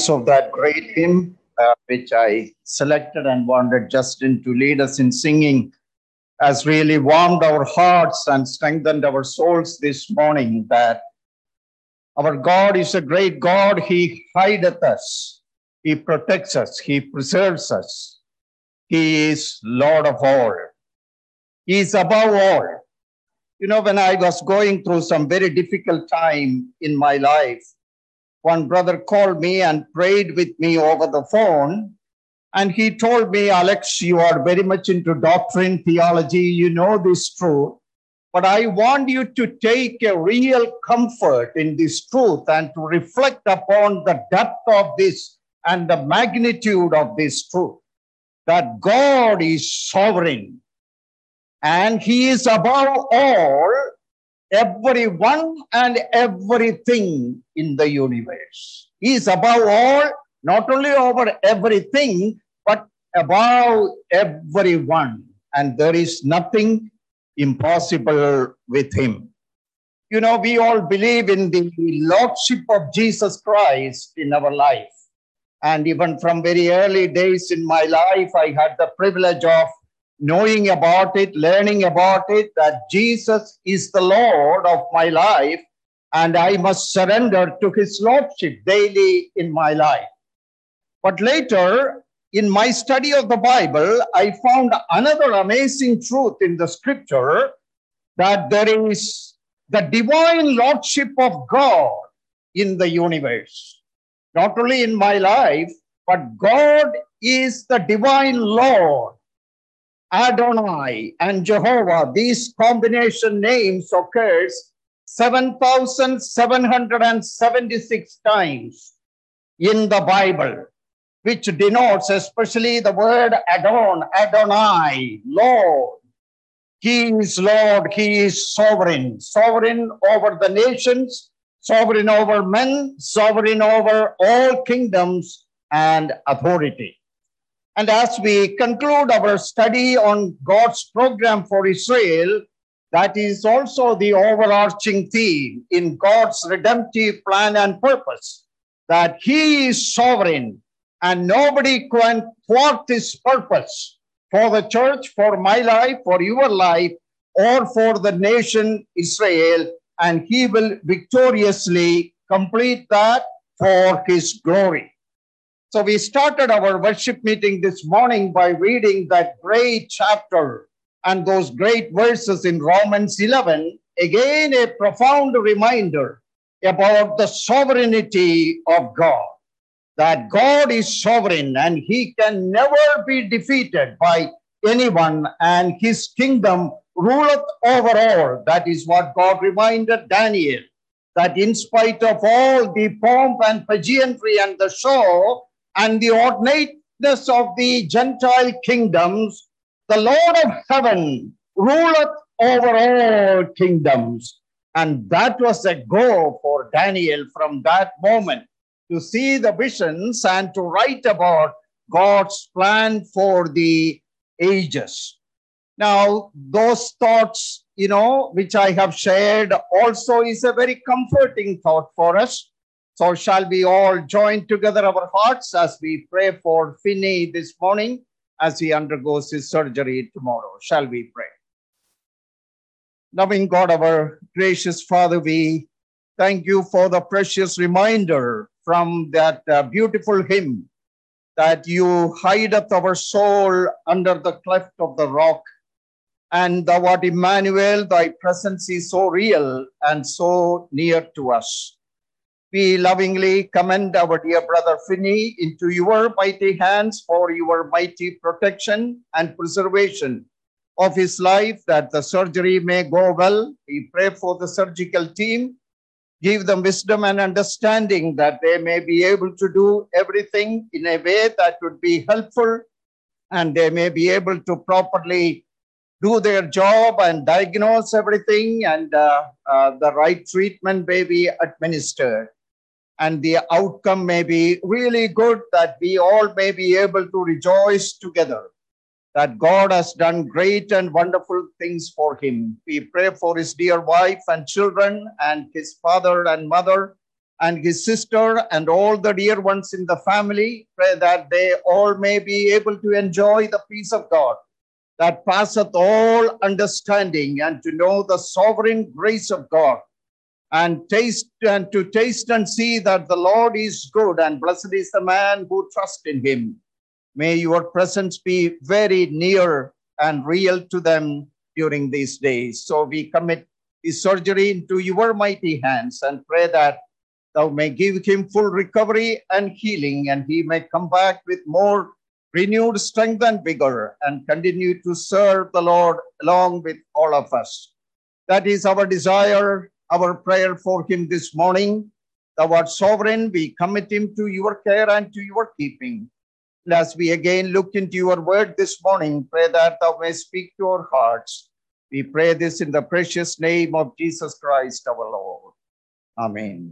words of that great hymn, which I selected and wanted Justin to lead us in singing, has really warmed our hearts and strengthened our souls this morning, that our God is a great God. He hideth us. He protects us. He preserves us. He is Lord of all. He is above all. You know, when I was going through some very difficult time in my life, one brother called me and prayed with me over the phone. And he told me, Alex, you are very much into doctrine, theology. You know this truth. But I want you to take a real comfort in this truth and to reflect upon the depth of this and the magnitude of this truth, that God is sovereign and he is above all, everyone and everything in the universe. He is above all, not only over everything, but above everyone. And there is nothing impossible with him. You know, we all believe in the Lordship of Jesus Christ in our life. And even from very early days in my life, I had the privilege of knowing about it, learning about it, that Jesus is the Lord of my life, and I must surrender to his Lordship daily in my life. But later, in my study of the Bible, I found another amazing truth in the scripture, that there is the divine Lordship of God in the universe. Not only in my life, but God is the divine Lord. Adonai and Jehovah, these combination names occurs 7,776 times in the Bible, which denotes especially the word Adonai, Lord. He is Lord, he is sovereign, sovereign over the nations, sovereign over men, sovereign over all kingdoms and authority. And as we conclude our study on God's program for Israel, that is also the overarching theme in God's redemptive plan and purpose, that he is sovereign and nobody can thwart his purpose for the church, for my life, for your life, or for the nation Israel, and he will victoriously complete that for his glory. So we started our worship meeting this morning by reading that great chapter and those great verses in Romans 11, again a profound reminder about the sovereignty of God, that God is sovereign and he can never be defeated by anyone, and his kingdom ruleth over all. That is what God reminded Daniel, that in spite of all the pomp and pageantry and the show and the ornateness of the Gentile kingdoms, the Lord of heaven ruleth over all kingdoms. And that was a go for Daniel from that moment, to see the visions and to write about God's plan for the ages. Now, those thoughts, which I have shared also is a very comforting thought for us. So shall we all join together our hearts as we pray for Finney this morning as he undergoes his surgery tomorrow. Shall we pray? Loving God, our gracious Father, we thank you for the precious reminder from that beautiful hymn, that you hideth our soul under the cleft of the rock. And thou art Emmanuel, thy presence is so real and so near to us. We lovingly commend our dear brother Finney into your mighty hands for your mighty protection and preservation of his life, that the surgery may go well. We pray for the surgical team. Give them wisdom and understanding that they may be able to do everything in a way that would be helpful, and they may be able to properly do their job and diagnose everything, and the right treatment may be administered. And the outcome may be really good, that we all may be able to rejoice together, that God has done great and wonderful things for him. We pray for his dear wife and children and his father and mother, and his sister and all the dear ones in the family. Pray that they all may be able to enjoy the peace of God that passeth all understanding, and to know the sovereign grace of God, and to taste and see that the Lord is good, and blessed is the man who trusts in him. May your presence be very near and real to them during these days. So we commit his surgery into your mighty hands and pray that thou may give him full recovery and healing, and he may come back with more renewed strength and vigor, and continue to serve the Lord along with all of us. That is our desire, our prayer for him this morning. Thou art sovereign, we commit him to your care and to your keeping. And as we again look into your word this morning, pray that thou may speak to our hearts. We pray this in the precious name of Jesus Christ our Lord. Amen.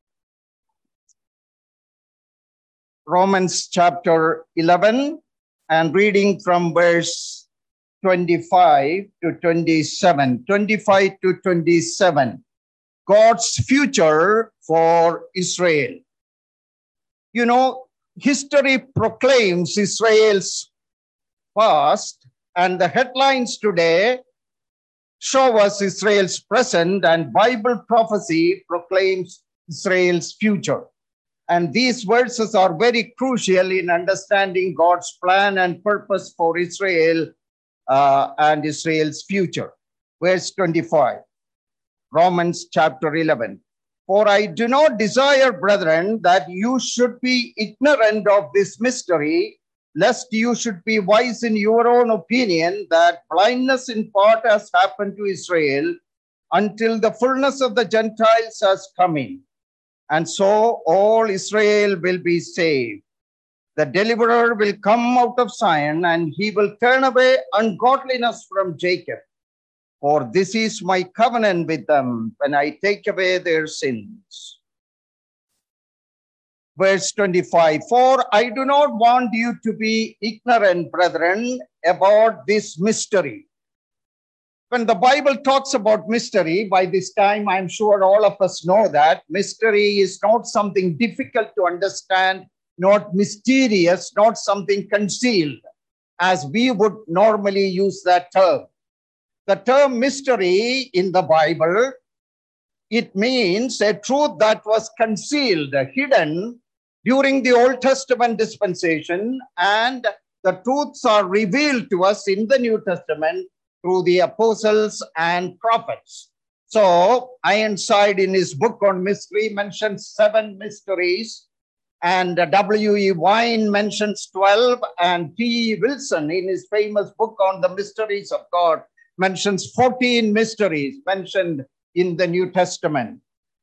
Romans chapter 11, and reading from verse 25 to 27. 25 to 27. God's future for Israel. You know, history proclaims Israel's past, and the headlines today show us Israel's present, and Bible prophecy proclaims Israel's future. And these verses are very crucial in understanding God's plan and purpose for Israel and Israel's future. Verse 25, Romans chapter 11. For I do not desire, brethren, that you should be ignorant of this mystery, lest you should be wise in your own opinion, that blindness in part has happened to Israel until the fullness of the Gentiles has come in. And so all Israel will be saved. The deliverer will come out of Zion, and he will turn away ungodliness from Jacob. For this is my covenant with them when I take away their sins. Verse 25, for I do not want you to be ignorant, brethren, about this mystery. When the Bible talks about mystery, by this time, I'm sure all of us know that mystery is not something difficult to understand, not mysterious, not something concealed, as we would normally use that term. The term mystery in the Bible, it means a truth that was concealed, hidden during the Old Testament dispensation, and the truths are revealed to us in the New Testament through the apostles and prophets. So Ironside in his book on mystery mentions 7 mysteries, and W.E. Vine mentions 12, and T.E. Wilson in his famous book on the mysteries of God mentions 14 mysteries mentioned in the New Testament.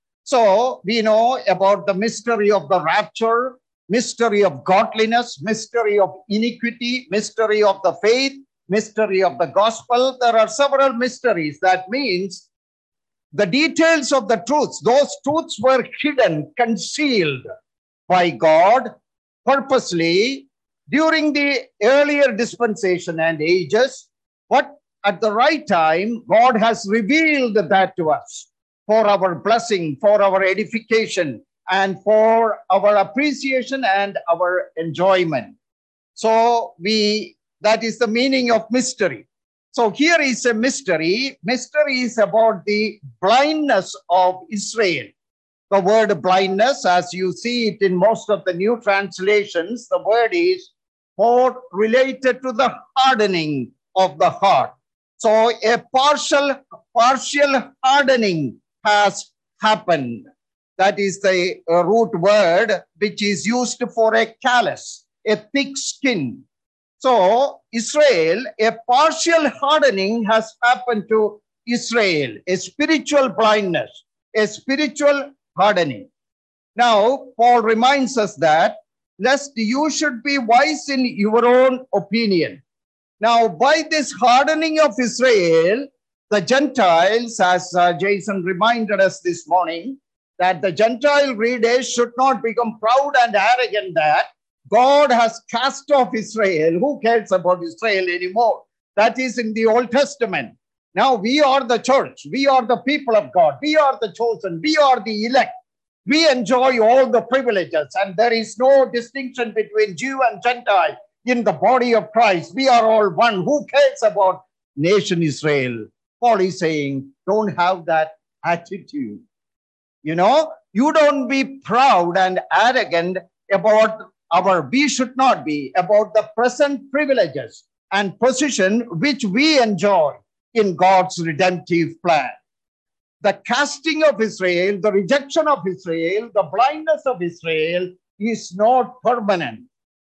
So we know about the mystery of the rapture, mystery of godliness, mystery of iniquity, mystery of the faith, mystery of the gospel. There are several mysteries. That means the details of the truths, those truths were hidden, concealed by God purposely during the earlier dispensation and ages. But at the right time, God has revealed that to us for our blessing, for our edification, and for our appreciation and our enjoyment. So that is the meaning of mystery. So here is a mystery. Mystery is about the blindness of Israel. The word blindness, as you see it in most of the new translations, the word is more related to the hardening of the heart. So a partial hardening has happened. That is the root word which is used for a callus, a thick skin. So Israel, a partial hardening has happened to Israel, a spiritual blindness, a spiritual hardening. Now, Paul reminds us that lest you should be wise in your own opinion. Now, by this hardening of Israel, the Gentiles, as Jason reminded us this morning, that the Gentile readers should not become proud and arrogant that God has cast off Israel. Who cares about Israel anymore? That is in the Old Testament. Now we are the church. We are the people of God. We are the chosen. We are the elect. We enjoy all the privileges, and there is no distinction between Jew and Gentile in the body of Christ. We are all one. Who cares about nation Israel? Paul is saying, don't have that attitude. You know, you don't be proud and arrogant about we should not be about the present privileges and position which we enjoy in God's redemptive plan. The casting of Israel, the rejection of Israel, the blindness of Israel is not permanent.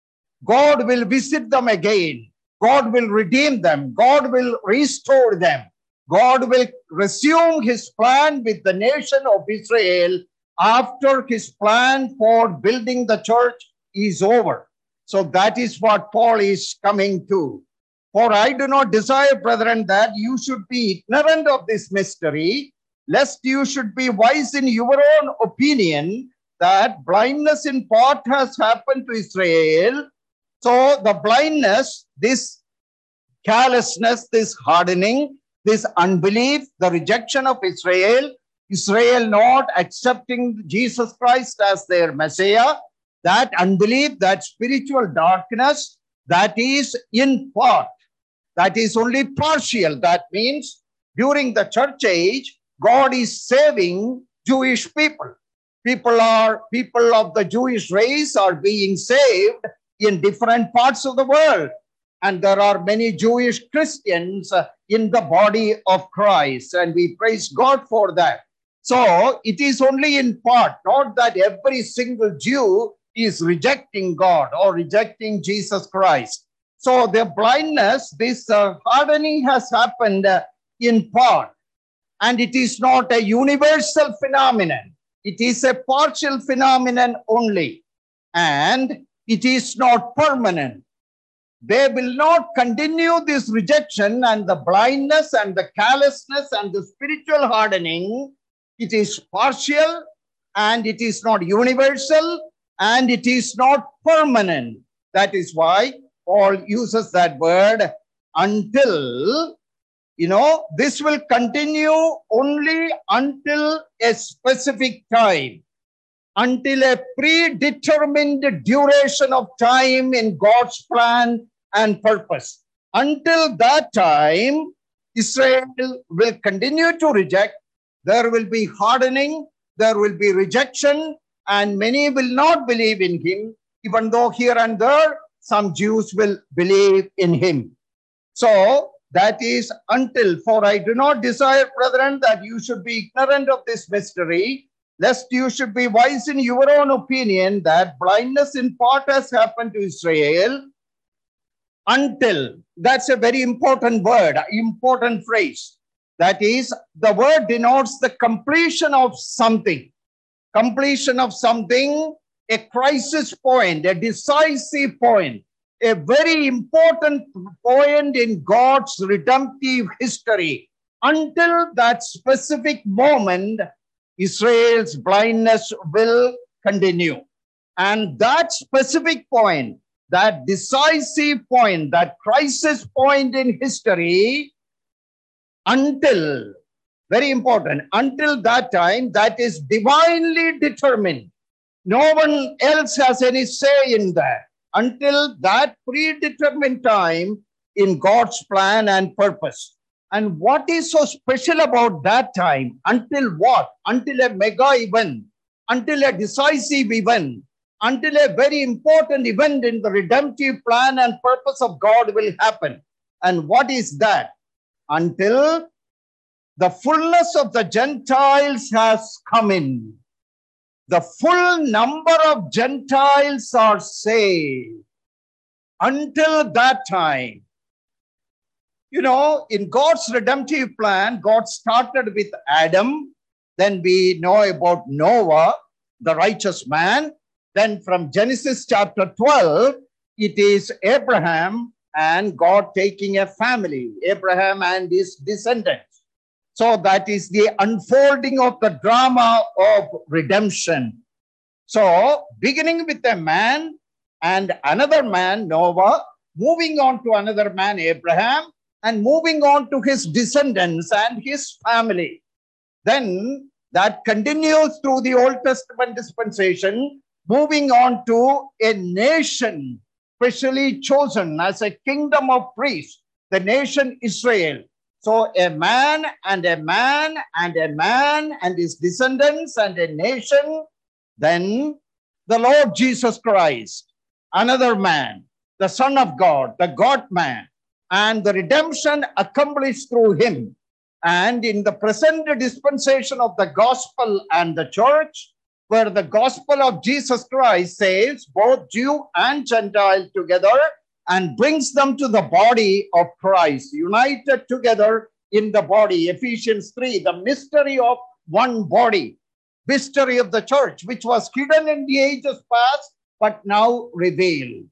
God will visit them again. God will redeem them. God will restore them. God will resume his plan with the nation of Israel after his plan for building the church is over. So that is what Paul is coming to. For I do not desire, brethren, that you should be ignorant of this mystery, lest you should be wise in your own opinion, that blindness in part has happened to Israel. So the blindness, this carelessness, this hardening, this unbelief, the rejection of Israel, Israel not accepting Jesus Christ as their Messiah, that unbelief, that spiritual darkness, that is in part. That is only partial. That means during the church age, God is saving Jewish people. People of the Jewish race are being saved in different parts of the world. And there are many Jewish Christians in the body of Christ. And we praise God for that. So it is only in part, not that every single Jew is rejecting God or rejecting Jesus Christ. So the blindness, this hardening has happened in part. And it is not a universal phenomenon. It is a partial phenomenon only. And it is not permanent. They will not continue this rejection and the blindness and the callousness and the spiritual hardening. It is partial and it is not universal and it is not permanent. That is why Paul uses that word until, this will continue only until a specific time, until a predetermined duration of time in God's plan and purpose. Until that time, Israel will continue to reject. There will be hardening, there will be rejection, and many will not believe in him, even though here and there, some Jews will believe in him. So that is until, for I do not desire, brethren, that you should be ignorant of this mystery, lest you should be wise in your own opinion, that blindness in part has happened to Israel, until. That's a very important word, important phrase. That is, the word denotes the completion of something. Completion of something, a crisis point, a decisive point, a very important point in God's redemptive history. Until that specific moment, Israel's blindness will continue. And that specific point, that decisive point, that crisis point in history, until, very important, until that time, that is divinely determined. No one else has any say in that. Until that predetermined time in God's plan and purpose. And what is so special about that time? Until what? Until a mega event, until a decisive event, until a very important event in the redemptive plan and purpose of God will happen. And what is that? Until the fullness of the Gentiles has come in. The full number of Gentiles are saved. Until that time, in God's redemptive plan, God started with Adam. Then we know about Noah, the righteous man. Then from Genesis chapter 12, it is Abraham and God taking a family, Abraham and his descendants. So that is the unfolding of the drama of redemption. So beginning with a man and another man, Noah, moving on to another man, Abraham, and moving on to his descendants and his family. Then that continues through the Old Testament dispensation, moving on to a nation specially chosen as a kingdom of priests, the nation Israel. So a man and a man and a man and his descendants and a nation, then the Lord Jesus Christ, another man, the Son of God, the God-man, and the redemption accomplished through him. And in the present dispensation of the gospel and the church, where the gospel of Jesus Christ saves both Jew and Gentile together and brings them to the body of Christ, united together in the body. Ephesians 3, the mystery of one body, mystery of the church, which was hidden in the ages past, but now revealed.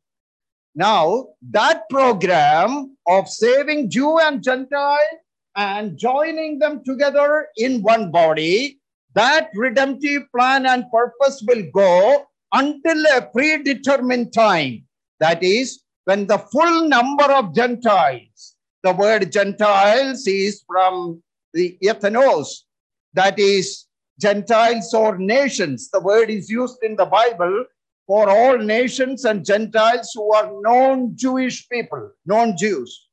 Now, that program of saving Jew and Gentile and joining them together in one body, that redemptive plan and purpose will go until a predetermined time. That is, when the full number of Gentiles, the word Gentiles is from the ethnos, that is, Gentiles or nations. The word is used in the Bible for all nations and Gentiles who are non-Jewish people, non-Jews.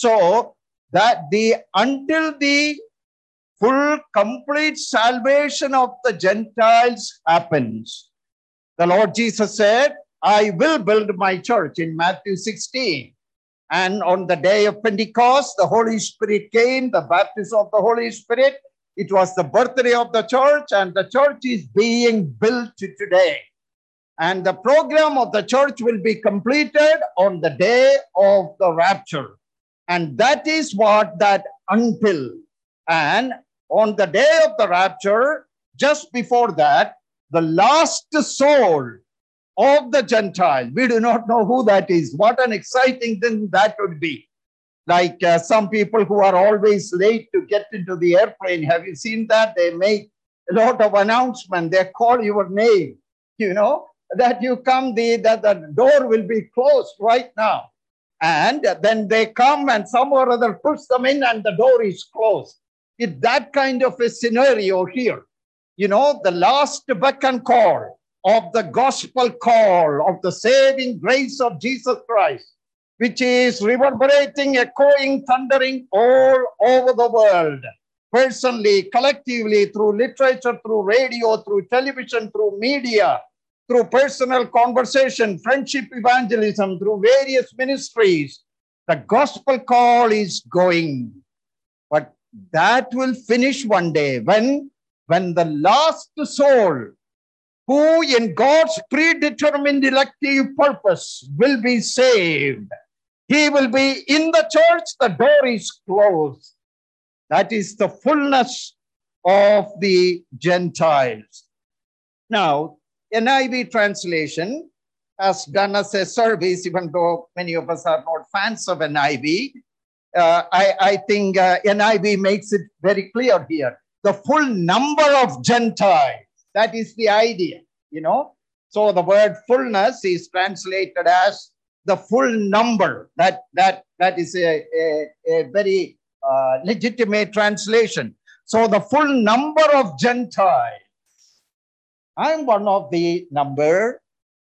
So that until the full complete salvation of the Gentiles happens, the Lord Jesus said, I will build my church in Matthew 16. And on the day of Pentecost, the Holy Spirit came, the baptism of the Holy Spirit. It was the birthday of the church, and the church is being built today. And the program of the church will be completed on the day of the rapture. And that is what that until. And on the day of the rapture, just before that, the last soul of the Gentile, we do not know who that is. What an exciting thing that would be. Like some people who are always late to get into the airplane. Have you seen that? They make a lot of announcement. They call your name, you know, that you come, that the door will be closed right now. And then they come and some or other push them in and the door is closed. It's that kind of a scenario here. You know, the last beck and call of the gospel call of the saving grace of Jesus Christ, which is reverberating, echoing, thundering all over the world, personally, collectively, through literature, through radio, through television, through media, through personal conversation, friendship evangelism, through various ministries. The gospel call is going. But that will finish one day when the last soul, who in God's predetermined elective purpose will be saved, he will be in the church, the door is closed. That is the fullness of the Gentiles. Now, NIV translation has done us a service, even though many of us are not fans of NIV. I think NIV makes it very clear here. The full number of Gentiles, that is the idea, you know. So the word fullness is translated as the full number. That is a very legitimate translation. So the full number of Gentiles. I'm one of the numbers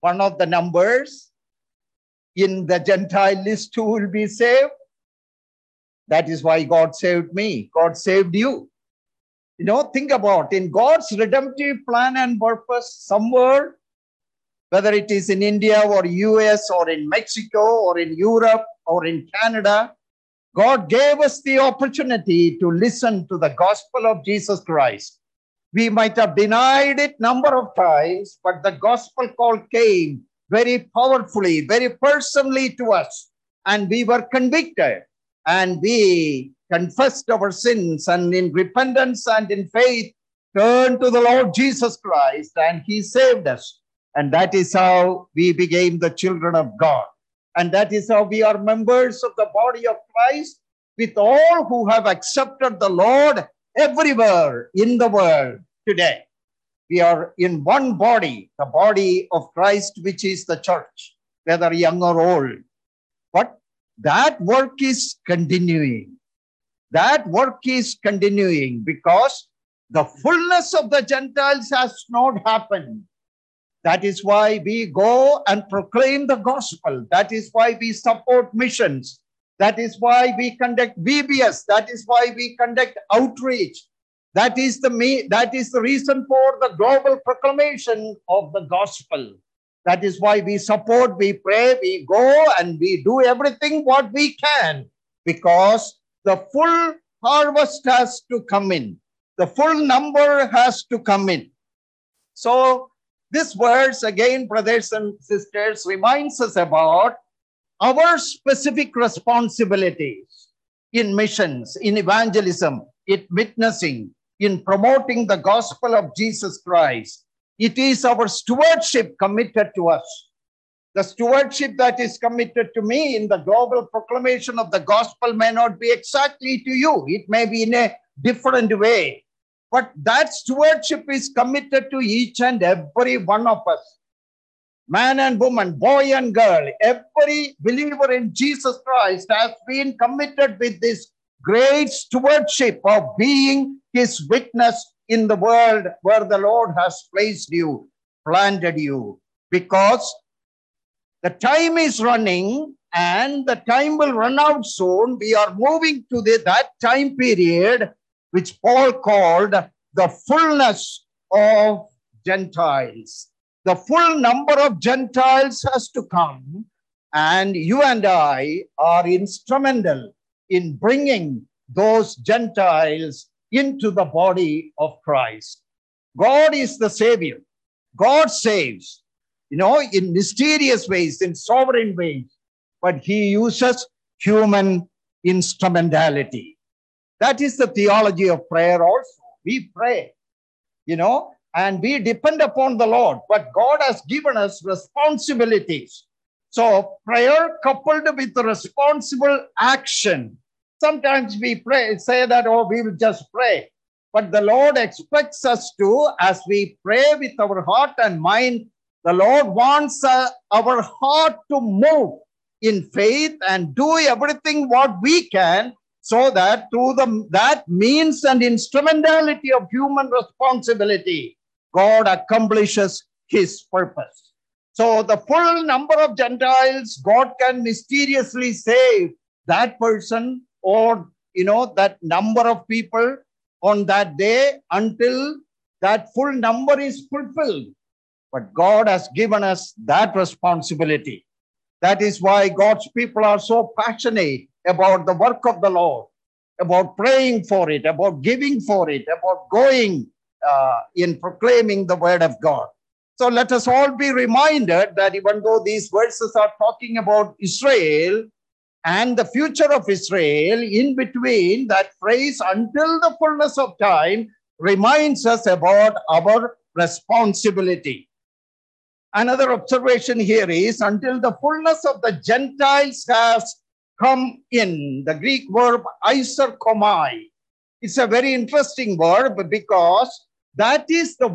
in the Gentile list who will be saved. That is why God saved me. God saved you. You know, think about in God's redemptive plan and purpose, somewhere, whether it is in India or US or in Mexico or in Europe or in Canada, God gave us the opportunity to listen to the gospel of Jesus Christ. We might have denied it number of times, but the gospel call came very powerfully, very personally to us. And we were convicted and we confessed our sins and in repentance and in faith turned to the Lord Jesus Christ and he saved us. And that is how we became the children of God. And that is how we are members of the body of Christ with all who have accepted the Lord everywhere in the world today. We are in one body, the body of Christ, which is the church, whether young or old. But that work is continuing. That work is continuing because The fullness of the Gentiles has not happened. That is why we go and proclaim the gospel. That is why we support missions. That is why we conduct VBS. That is why we conduct outreach. That is the reason for the global proclamation of the gospel. That is why we support, we pray, we go, and we do everything what we can, because the full harvest has to come in. The full number has to come in. So this verse, again, brothers and sisters, reminds us about our specific responsibilities in missions, in evangelism, in witnessing, in promoting the gospel of Jesus Christ. It is our stewardship committed to us. The stewardship that is committed to me in the global proclamation of the gospel may not be exactly to you. It may be in a different way. But that stewardship is committed to each and every one of us. Man and woman, boy and girl, every believer in Jesus Christ has been committed with this great stewardship of being his witness in the world where the Lord has placed you, planted you. Because the time is running and the time will run out soon. We are moving to that time period which Paul called the fullness of Gentiles. The full number of Gentiles has to come, and you and I are instrumental in bringing those Gentiles into the body of Christ. God is the Savior. God saves, in mysterious ways, in sovereign ways, but he uses human instrumentality. That is the theology of prayer also. We pray, and we depend upon the Lord, but God has given us responsibilities. So prayer coupled with the responsible action. Sometimes we pray, say that, we will just pray. But the Lord expects us to, as we pray with our heart and mind, the Lord wants our heart to move in faith and do everything what we can, so that through that means and instrumentality of human responsibility, God accomplishes his purpose. So the full number of Gentiles, God can mysteriously save that person or, that number of people on that day until that full number is fulfilled. But God has given us that responsibility. That is why God's people are so passionate about the work of the Lord, about praying for it, about giving for it, about going in proclaiming the word of God. So let us all be reminded that even though these verses are talking about Israel and the future of Israel, in between that phrase, until the fullness of time, reminds us about our responsibility. Another observation here is until the fullness of the Gentiles has come in. The Greek verb iserkomai. It's a very interesting verb because that is the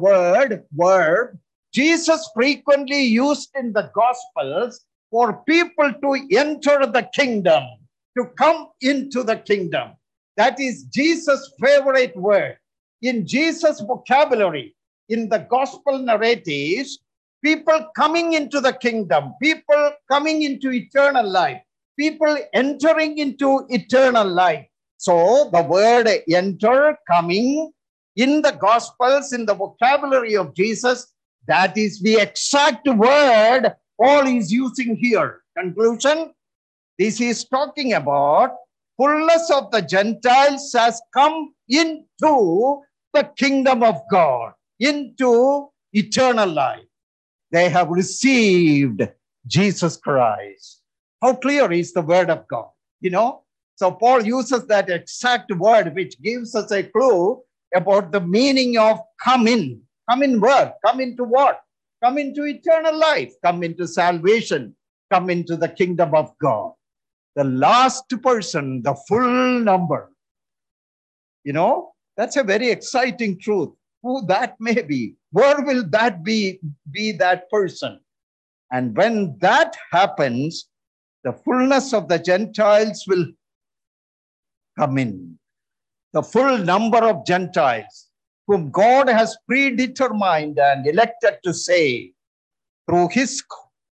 verb Jesus frequently used in the Gospels for people to enter the kingdom, to come into the kingdom. That is Jesus' favorite word. In Jesus' vocabulary, in the Gospel narratives, people coming into the kingdom, people coming into eternal life, people entering into eternal life. So the word enter, coming, in the Gospels, in the vocabulary of Jesus, that is the exact word Paul is using here. Conclusion, this is talking about fullness of the Gentiles has come into the kingdom of God, into eternal life. They have received Jesus Christ. How clear is the word of God? So Paul uses that exact word, which gives us a clue about the meaning of come in. Come in where? Come into what? Come into eternal life. Come into salvation. Come into the kingdom of God. The last person, the full number. That's a very exciting truth. Who that may be. Where will that be that person? And when that happens, the fullness of the Gentiles will come in. The full number of Gentiles. whom God has predetermined and elected to save through his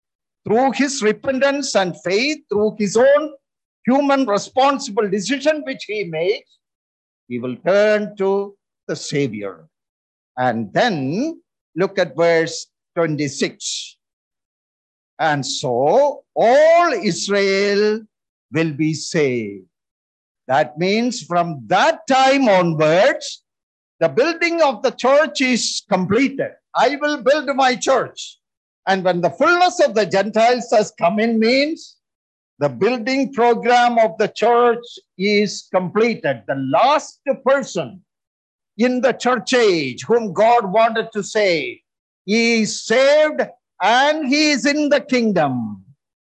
repentance and faith, through his own human responsible decision which he made, he will turn to the Savior. And then look at verse 26. And so all Israel will be saved. That means from that time onwards, the building of the church is completed. I will build my church. And when the fullness of the Gentiles has come in, means the building program of the church is completed. The last person in the church age whom God wanted to save, he is saved and he is in the kingdom.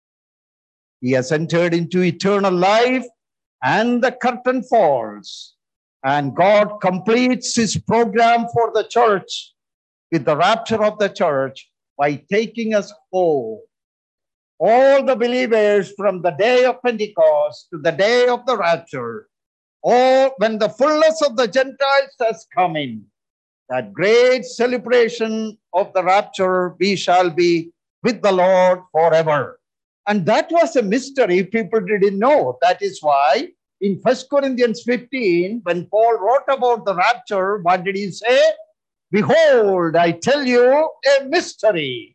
He has entered into eternal life and the curtain falls. And God completes his program for the church with the rapture of the church by taking us home. All the believers from the day of Pentecost to the day of the rapture, or when the fullness of the Gentiles has come in, that great celebration of the rapture, we shall be with the Lord forever. And that was a mystery people didn't know. That is why in 1 Corinthians 15, when Paul wrote about the rapture, what did he say? Behold, I tell you a mystery.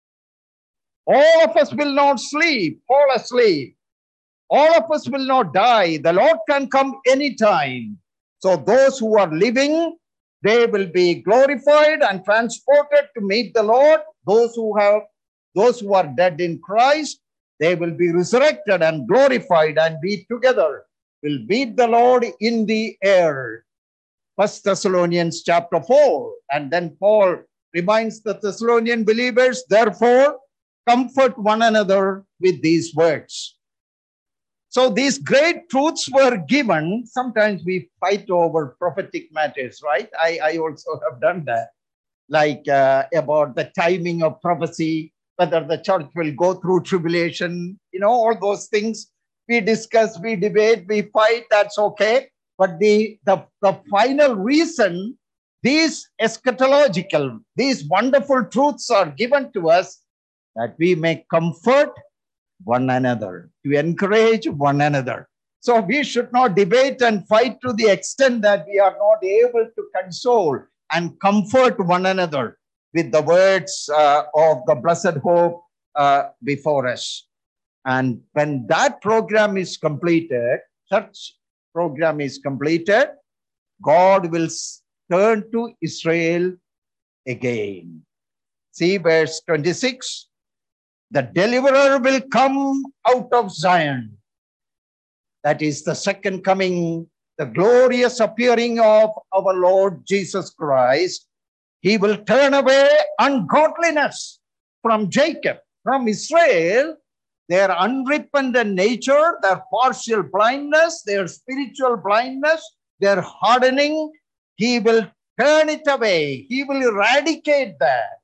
All of us will not fall asleep. All of us will not die. The Lord can come anytime. So those who are living, they will be glorified and transported to meet the Lord. Those who are dead in Christ, they will be resurrected and glorified, and we together will meet the Lord in the air. 1 Thessalonians chapter 4. And then Paul reminds the Thessalonian believers, therefore, comfort one another with these words. So these great truths were given. Sometimes we fight over prophetic matters, right? I also have done that. Like about the timing of prophecy, whether the church will go through tribulation, all those things. We discuss, we debate, we fight, that's okay. But the final reason, these eschatological, these wonderful truths are given to us that we may comfort one another, to encourage one another. So we should not debate and fight to the extent that we are not able to console and comfort one another with the words of the blessed hope before us. And when that program is completed, church program is completed, God will turn to Israel again. See verse 26. The deliverer will come out of Zion. That is the second coming, the glorious appearing of our Lord Jesus Christ. He will turn away ungodliness from Jacob, from Israel, their unrepentant nature, their partial blindness, their spiritual blindness, their hardening. He will turn it away. He will eradicate that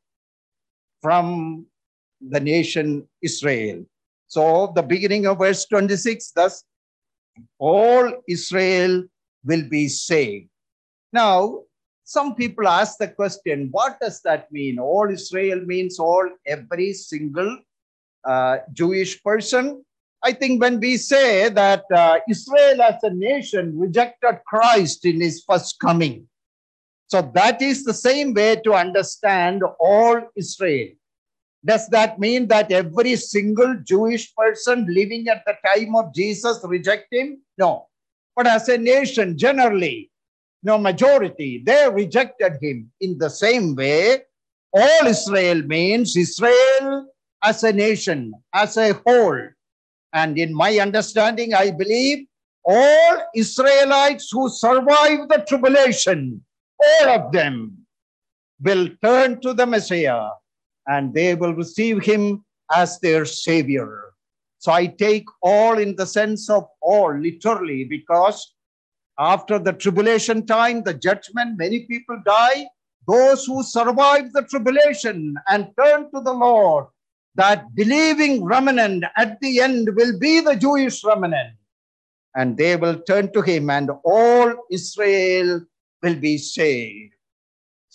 from the nation Israel. So the beginning of verse 26, thus all Israel will be saved. Now, some people ask the question, what does that mean? All Israel means every single Jewish person. I think when we say that Israel as a nation rejected Christ in his first coming, so that is the same way to understand all Israel. Does that mean that every single Jewish person living at the time of Jesus reject him? No. But as a nation, generally, majority, they rejected him. In the same way, all Israel means Israel as a nation, as a whole. And in my understanding, I believe all Israelites who survive the tribulation, all of them will turn to the Messiah and they will receive him as their Savior. So I take all in the sense of all, literally, because after the tribulation time, the judgment, many people die. Those who survive the tribulation and turn to the Lord, that believing remnant at the end will be the Jewish remnant. And they will turn to him and all Israel will be saved.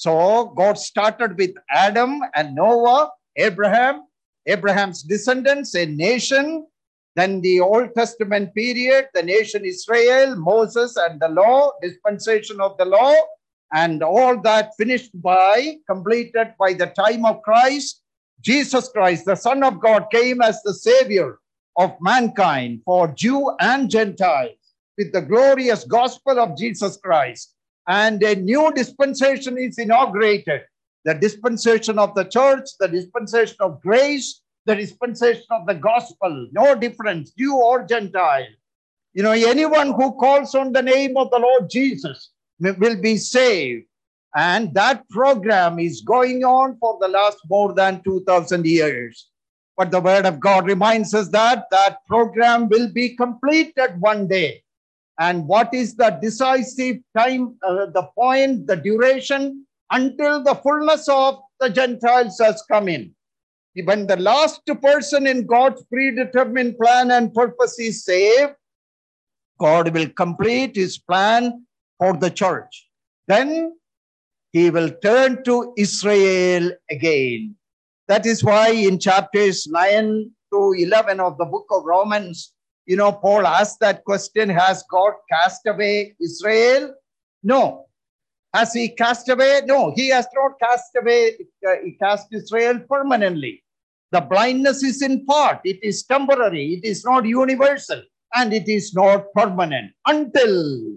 So God started with Adam and Noah, Abraham, Abraham's descendants, a nation. Then the Old Testament period, the nation Israel, Moses and the law, dispensation of the law, and all that completed by the time of Christ. Jesus Christ, the Son of God, came as the Savior of mankind for Jew and Gentiles with the glorious gospel of Jesus Christ. And a new dispensation is inaugurated. The dispensation of the church, the dispensation of grace, the dispensation of the gospel. No difference, Jew or Gentile. Anyone who calls on the name of the Lord Jesus will be saved. And that program is going on for the last more than 2,000 years. But the word of God reminds us that that program will be completed one day. And what is the decisive time, the point, the duration? Until the fullness of the Gentiles has come in. When the last person in God's predetermined plan and purpose is saved, God will complete his plan for the church. Then he will turn to Israel again. That is why in chapters 9 to 11 of the book of Romans, Paul asked that question, has God cast away Israel? No. Has he cast away? No, he has not cast away. He cast Israel permanently. The blindness is in part. It is temporary. It is not universal. And it is not permanent. Until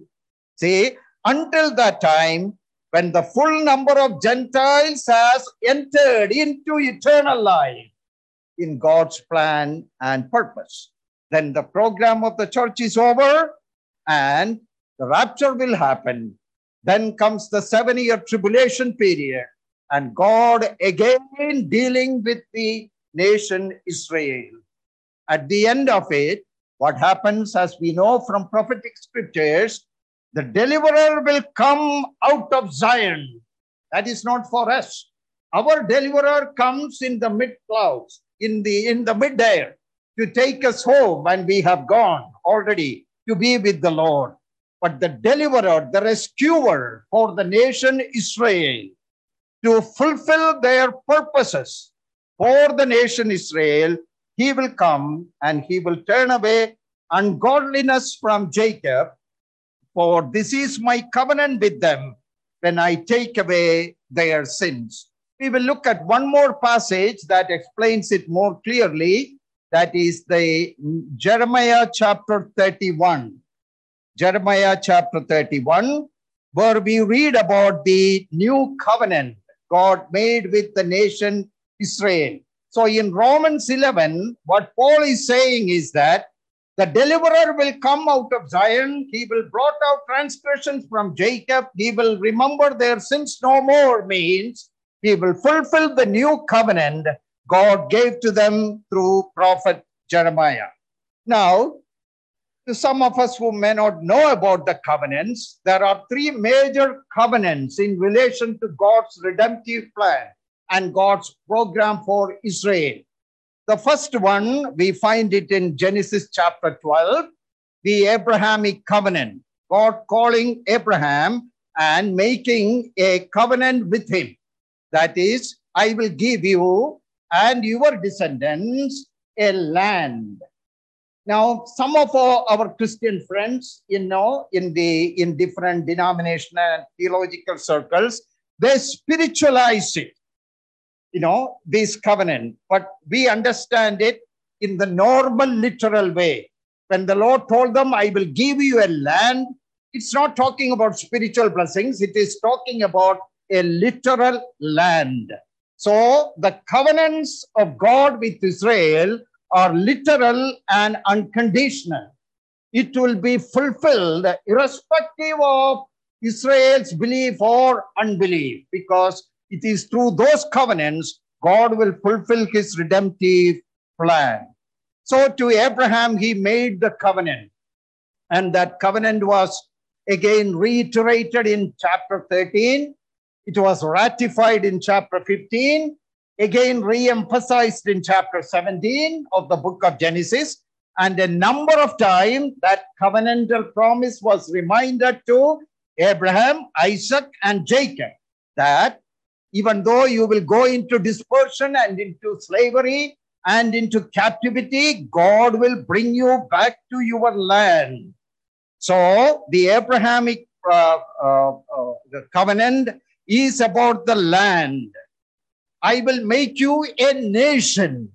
that time, when the full number of Gentiles has entered into eternal life in God's plan and purpose. Then the program of the church is over and the rapture will happen. Then comes the 7-year tribulation period and God again dealing with the nation Israel. At the end of it, what happens, as we know from prophetic scriptures, the deliverer will come out of Zion. That is not for us. Our deliverer comes in the mid-clouds, in the mid-air, to take us home when we have gone already to be with the Lord. But the deliverer, the rescuer for the nation Israel, to fulfill their purposes for the nation Israel, he will come and he will turn away ungodliness from Jacob. For this is my covenant with them when I take away their sins. We will look at one more passage that explains it more clearly. That is the Jeremiah chapter 31. Jeremiah chapter 31, where we read about the new covenant God made with the nation Israel. So in Romans 11, what Paul is saying is that the deliverer will come out of Zion. He will blot out transgressions from Jacob. He will remember their sins no more, means he will fulfill the new covenant God gave to them through prophet Jeremiah. Now, to some of us who may not know about the covenants, there are 3 major covenants in relation to God's redemptive plan and God's program for Israel. The first one, we find it in Genesis chapter 12, the Abrahamic covenant. God calling Abraham and making a covenant with him. That is, I will give you and your descendants a land. Now, some of our Christian friends, in different denominational and theological circles, they spiritualize it, this covenant. But we understand it in the normal, literal way. When the Lord told them, I will give you a land, it's not talking about spiritual blessings. It is talking about a literal land. So the covenants of God with Israel are literal and unconditional. It will be fulfilled irrespective of Israel's belief or unbelief, because it is through those covenants God will fulfill his redemptive plan. So to Abraham, he made the covenant, and that covenant was again reiterated in chapter 13. It was ratified in chapter 15, again re-emphasized in chapter 17 of the book of Genesis, and a number of times that covenantal promise was reminded to Abraham, Isaac, and Jacob. that even though you will go into dispersion and into slavery and into captivity, God will bring you back to your land. So the Abrahamic the covenant is about the land. I will make you a nation.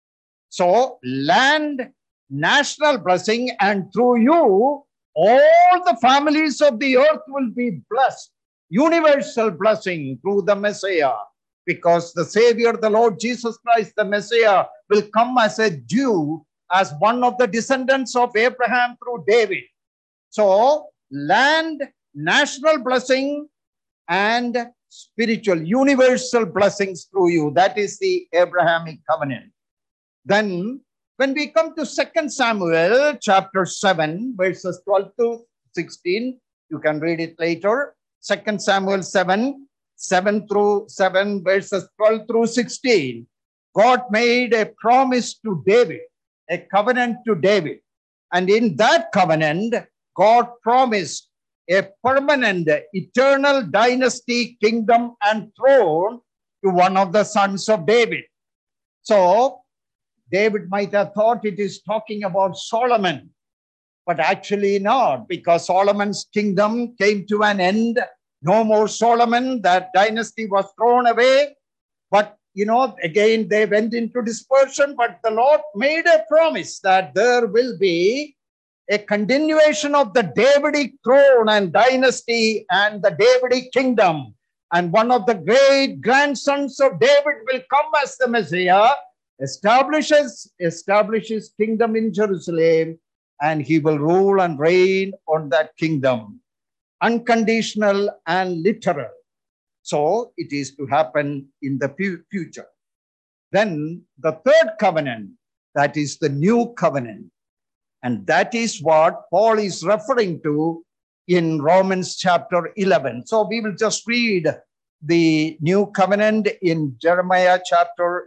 So land, national blessing, and through you, all the families of the earth will be blessed. Universal blessing through the Messiah, because the Savior, the Lord Jesus Christ, the Messiah, will come as a Jew, as one of the descendants of Abraham through David. So land, national blessing, and spiritual, universal blessings through you. That is the Abrahamic covenant. Then when we come to 2 Samuel chapter 7, verses 12 to 16, you can read it later. 2 Samuel 7, 7 through 7, verses 12 through 16. God made a promise to David, a covenant to David. And in that covenant, God promised a permanent, eternal dynasty, kingdom, and throne to one of the sons of David. So David might have thought it is talking about Solomon, but actually not, because Solomon's kingdom came to an end. No more Solomon. That dynasty was thrown away. But, again, they went into dispersion. But the Lord made a promise that there will be a continuation of the Davidic throne and dynasty and the Davidic kingdom. And one of the great grandsons of David will come as the Messiah, establishes kingdom in Jerusalem, and he will rule and reign on that kingdom. Unconditional and literal. So it is to happen in the future. Then the third covenant, that is the new covenant. And that is what Paul is referring to in Romans chapter 11. So we will just read the new covenant in Jeremiah chapter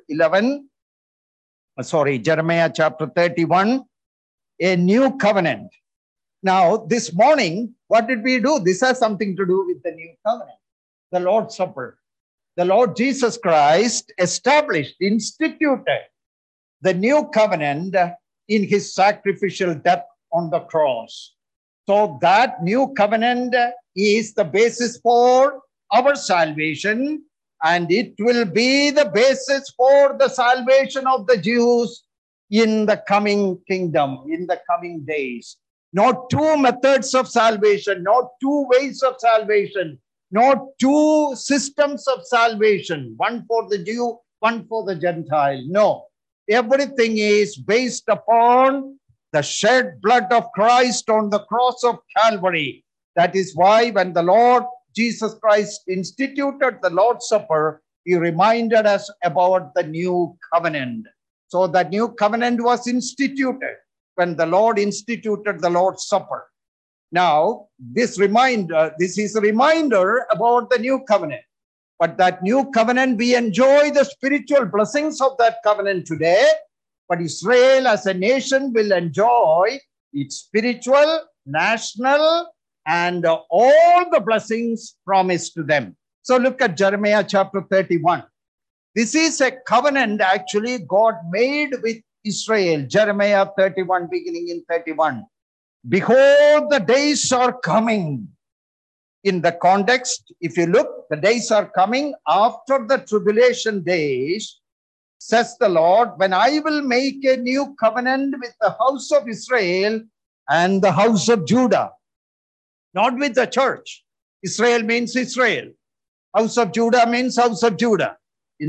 31, a new covenant. Now, this morning, what did we do? This has something to do with the new covenant, the Lord's Supper. The Lord Jesus Christ established, instituted the new covenant in his sacrificial death on the cross. So that new covenant is the basis for our salvation, and it will be the basis for the salvation of the Jews in the coming kingdom, in the coming days. Not two methods of salvation, not two ways of salvation, not two systems of salvation, one for the Jew, one for the Gentile. No, everything is based upon the shed blood of Christ on the cross of Calvary. That is why when the Lord Jesus Christ instituted the Lord's Supper, he reminded us about the new covenant. So the new covenant was instituted when the Lord instituted the Lord's Supper. Now, this is a reminder about the new covenant. But that new covenant, we enjoy the spiritual blessings of that covenant today. But Israel as a nation will enjoy its spiritual, national, and all the blessings promised to them. So look at Jeremiah chapter 31. This is a covenant actually God made with Israel. Jeremiah 31, beginning in 31. Behold, the days are coming. In the context, if you look, the days are coming after the tribulation days, says the Lord, when I will make a new covenant with the house of Israel and the house of Judah. Not with the church. Israel means Israel. House of Judah means house of Judah.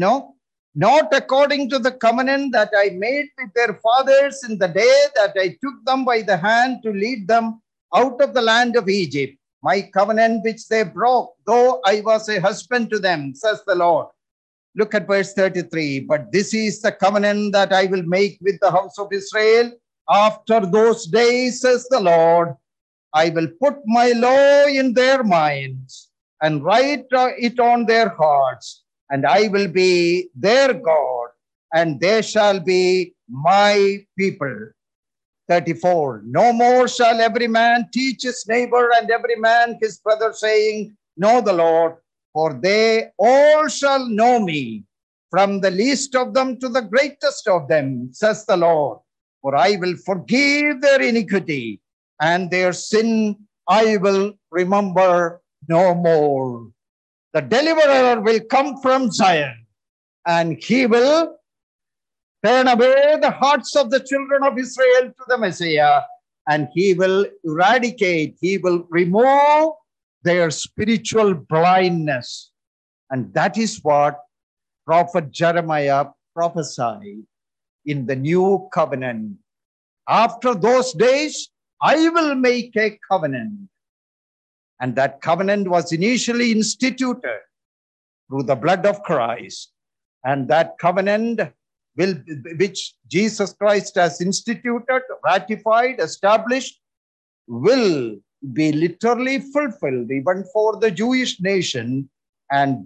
Not according to the covenant that I made with their fathers in the day that I took them by the hand to lead them out of the land of Egypt. My covenant which they broke, though I was a husband to them, says the Lord. Look at verse 33. But this is the covenant that I will make with the house of Israel after those days, says the Lord. I will put my law in their minds and write it on their hearts, and I will be their God, and they shall be my people. 34. No more shall every man teach his neighbor and every man his brother, saying, know the Lord, For they all shall know me, from the least of them to the greatest of them, says the Lord. For I will forgive their iniquity, and their sin I will remember no more. The deliverer will come from Zion, and he will turn away the hearts of the children of Israel to the Messiah, and he will eradicate, he will remove their spiritual blindness. And that is what Prophet Jeremiah prophesied in the new covenant. After those days, I will make a covenant. And that covenant was initially instituted through the blood of Christ. And that covenant which Jesus Christ has instituted, ratified, established, will be literally fulfilled even for the Jewish nation. And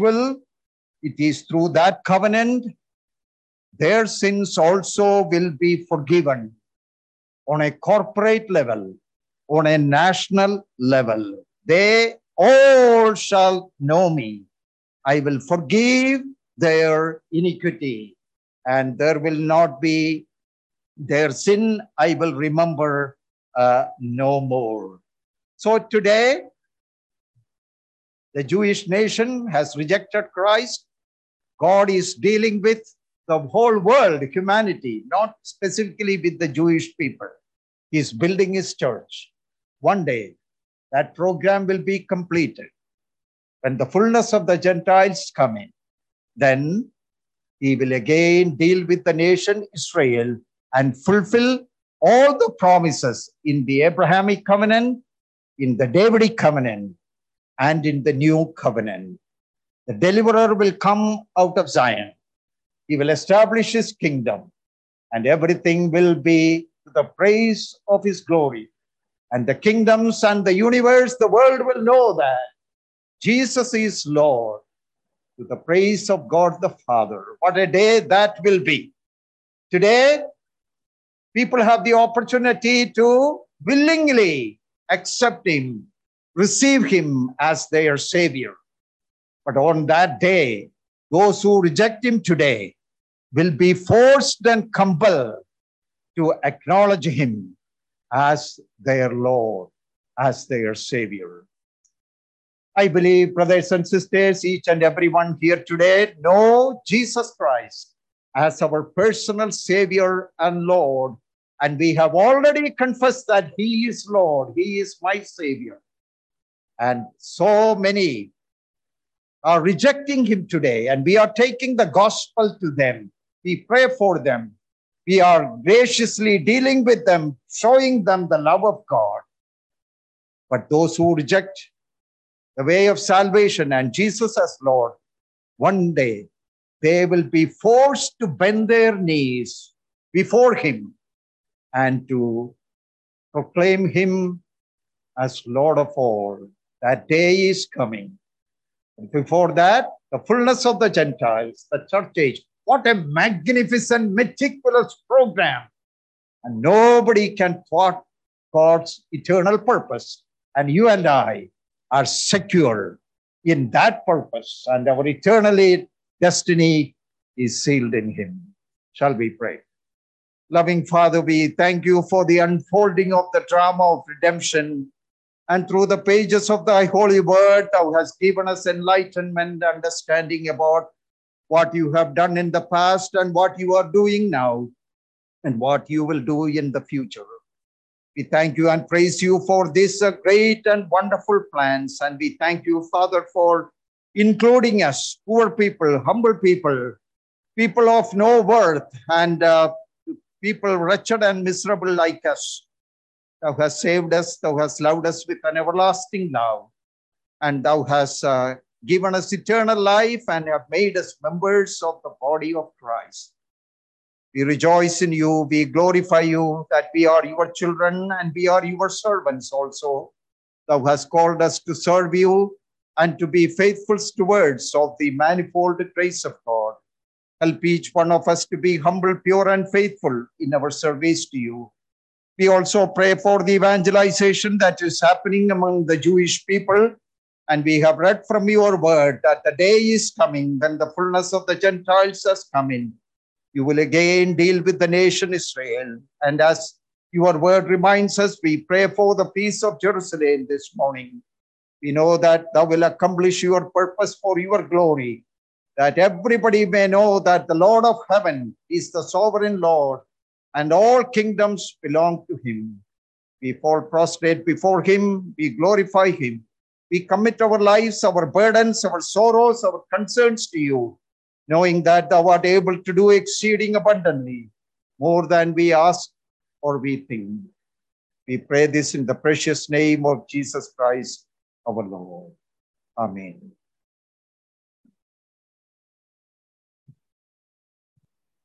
it is through that covenant, their sins also will be forgiven on a corporate level, on a national level. They all shall know me. I will forgive their iniquity, and there will not be their sin. I will remember no more. So today, the Jewish nation has rejected Christ. God is dealing with the whole world, humanity, not specifically with the Jewish people. He is building his church. One day, that program will be completed. When the fullness of the Gentiles come in, then he will again deal with the nation Israel and fulfill all the promises in the Abrahamic covenant, in the Davidic covenant, and in the new covenant. The deliverer will come out of Zion. He will establish his kingdom, and everything will be to the praise of his glory. And the kingdoms and the universe, the world will know that Jesus is Lord, to the praise of God the Father. What a day that will be. Today, people have the opportunity to willingly accept him, receive him as their Savior. But on that day, those who reject him today will be forced and compelled to acknowledge him as their Lord, as their Savior. I believe, brothers and sisters, each and everyone here today know Jesus Christ as our personal Savior and Lord. And we have already confessed that he is Lord, he is my Savior. And so many are rejecting him today, and we are taking the gospel to them. We pray for them. We are graciously dealing with them, showing them the love of God. But those who reject the way of salvation and Jesus as Lord, one day they will be forced to bend their knees before him and to proclaim him as Lord of all. That day is coming. And before that, the fullness of the Gentiles, the church age. What a magnificent, meticulous program. And nobody can thwart God's eternal purpose. And you and I are secure in that purpose. And our eternal destiny is sealed in him. Shall we pray? Loving Father, we thank you for the unfolding of the drama of redemption. And through the pages of thy holy word, thou hast given us enlightenment, understanding about what you have done in the past and what you are doing now and what you will do in the future. We thank you and praise you for this great and wonderful plans. And we thank you, Father, for including us, poor people, humble people, people of no worth, and people wretched and miserable like us. Thou hast saved us, thou hast loved us with an everlasting love, and thou hast given us eternal life and have made us members of the body of Christ. We rejoice in you, we glorify you that we are your children and we are your servants also. Thou hast called us to serve you and to be faithful stewards of the manifold grace of God. Help each one of us to be humble, pure, and faithful in our service to you. We also pray for the evangelization that is happening among the Jewish people. And we have read from your word that the day is coming when the fullness of the Gentiles has come in. You will again deal with the nation Israel. And as your word reminds us, we pray for the peace of Jerusalem this morning. We know that thou will accomplish your purpose for your glory, that everybody may know that the Lord of heaven is the sovereign Lord, and all kingdoms belong to him. We fall prostrate before him, we glorify him. We commit our lives, our burdens, our sorrows, our concerns to you, knowing that thou art able to do exceeding abundantly, more than we ask or we think. We pray this in the precious name of Jesus Christ, our Lord. Amen.